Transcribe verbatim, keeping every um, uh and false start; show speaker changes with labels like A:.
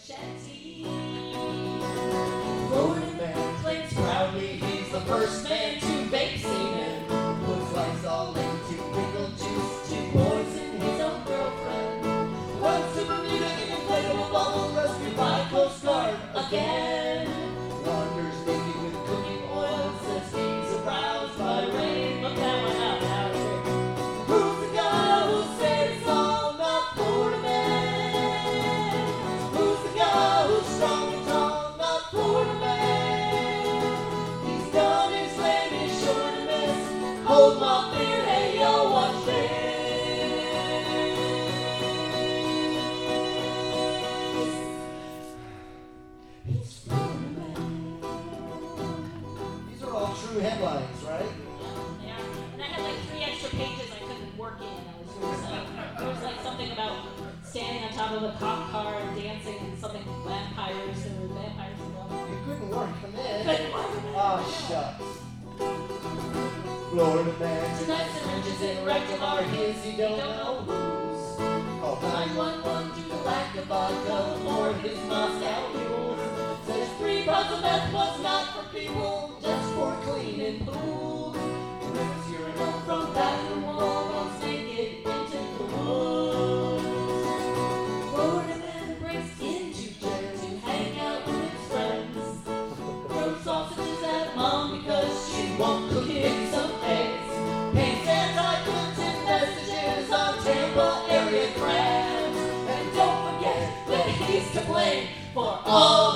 A: machete. Florida man claims proudly he's the first man to vape semen. Puts Lysol into pickle juice to poison his own girlfriend. Wants to Bermuda in inflatable bubble rescued by Coast Guard again. Wanders naked with cooking oil, says he's aroused by rain. Look that one up, now it's great. Who's the guy who said it's all not Florida man? Who's the guy who's strong and tall, not Florida man? He's done his land, he's short to miss. Hold my beer, hey yo, watch this. He's Florida man. These are all true headlines, right?
B: Yeah, they are. And I had like three extra pages I couldn't work in. I was really sad. There was like something about standing on top of a cop car and dancing and something vampires. There were vampires involved.
A: You couldn't work them in.
B: Couldn't work them in.
A: Oh, shucks. Florida man. Tonight's syringes in rectum are his, you don't know whose. Call nine one one to the lack of vodka for his Moscow mules. Says three pounds of meth was not for people, just for cleaning pools. Rips urinal from bathroom wall, runs naked into the woods. Florida man breaks into jail to hang out with his friends. Throws sausages at mom because she won't cook him some eggs. Paints anti-Clinton messages on Tampa area crabs. And don't forget that he's to blame for all